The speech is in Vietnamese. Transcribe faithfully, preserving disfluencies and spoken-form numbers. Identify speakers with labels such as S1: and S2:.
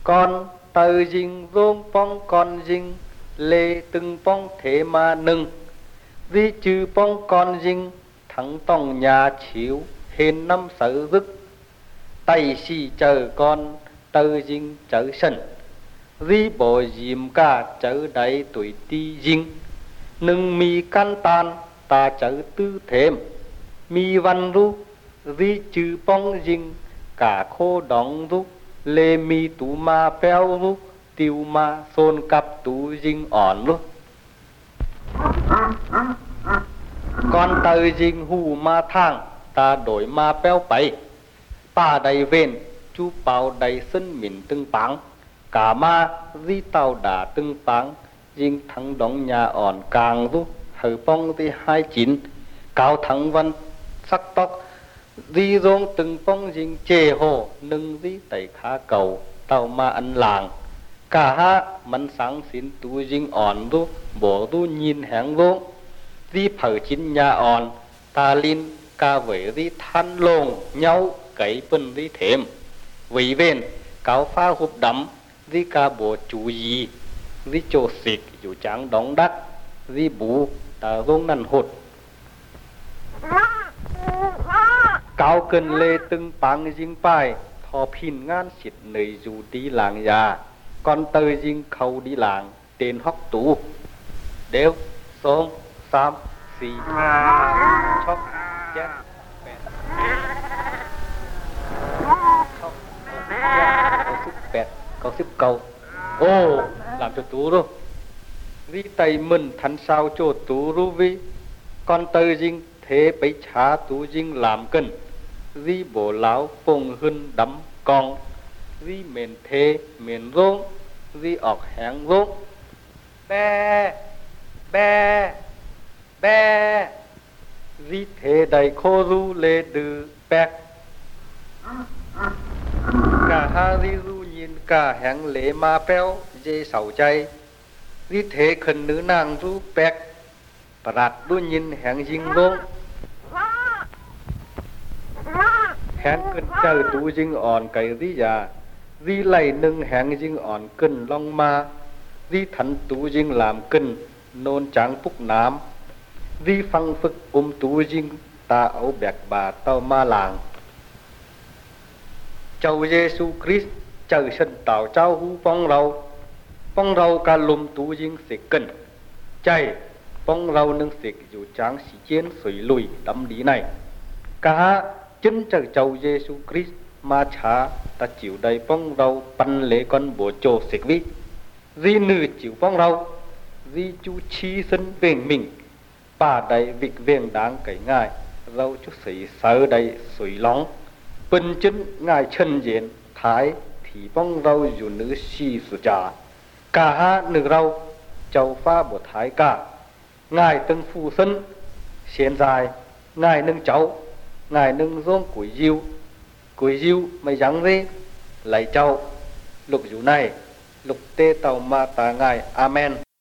S1: con tờ dinh rôm bong con dinh lê từng bong thế mà nâng vì chư bong con dinh thắng tòng nhà chiếu hên năm sở dứt tay xì chờ con tờ dinh chở sân vì bộ dìm cả chở đầy tuổi ti dinh nâng mi can tan ta chở tư thêm mi văn ru vì chư bong dinh cả khô đóng ru lê mi tú ma peo ru tiêu ma xôn cặp tú dinh ỏn ru con tờ dinh hù ma thang ta đổi ma peo bày pa đầy vên chú bao đầy sân mìn từng báng cả ma di tàu đá từng báng dinh thắng đóng nhà ỏn càng ru hở bong di hai chín cao thắng văn sắc tóc di rong từng bong dinh chê hồ nâng di tẩy khá cầu tàu ma ăn làng cả ha mắn sáng xin tú dinh ỏn ru bổ ru nhìn hẹn rong di phở chín nhà ỏn ta linh ca với di than lông nhau cấy bân di thêm vì bên cáo pha hụp đắm di ca bộ chú gì di chỗ xịt dù tráng đóng đắc di bú ta rong năn hụt cao cân lê từng bang dinh bài thò phin ngàn xịt nơi dù đi làng già con tơi dinh khâu đi làng tên hóc tú đều xôm xám xì chóc chét bẹt chóc câu sức bẹt câu sức cầu ô làm cho tú rồi vì tay mình thắn sao cho tú ru vi con tơi dinh thế bấy chá tú dinh làm cân vì bổ láo phùng hưng đắm con vì mền thế mền rông vì ọc hẹn rông be be be vì thế đầy khô ru lê đư bẹc cả ha ri ru nhìn cả hẹn lễ ma peo dê sầu chay vì thế khẩn nữ nàng ru bẹc bà rạt ru nhìn hẹn dinh rông hẹn cân chờ tú dinh ỏn cày ri già vì lầy nâng hẹn dinh ỏn cân long ma vì thắn tú dinh làm cân nôn tráng phúc nám vì phăng phức ôm tú dinh ta ấu bẹc bà tao ma làng châu Giêsu Christ chờ sân tạo trao hú phong rau phong rau ca lùm tú dinh sẽ cân chay phong rau nâng sẽ dù tráng xí chiến suy lùi đắm lý này cả chân chờ châu Giêsu Christ ma chá ta chịu đầy phong rau bắn lễ con bố trồ xịt vi di nữ chịu phong rau di chú chi sân vẹn mình bà đầy vịt vẹn đáng cấy ngài rau chút sĩ sơ đầy suy lóng bên chân ngài chân diện thái thì phong rau dù nữ si sù trà cả ha nữ rau châu pha bộ thái cả ngài từng phu sân xiên dài ngài nâng cháu ngài nâng rôm củi diêu củi diêu mày dáng gì lấy châu lục dù này lục tê tàu ma tà ngài amen.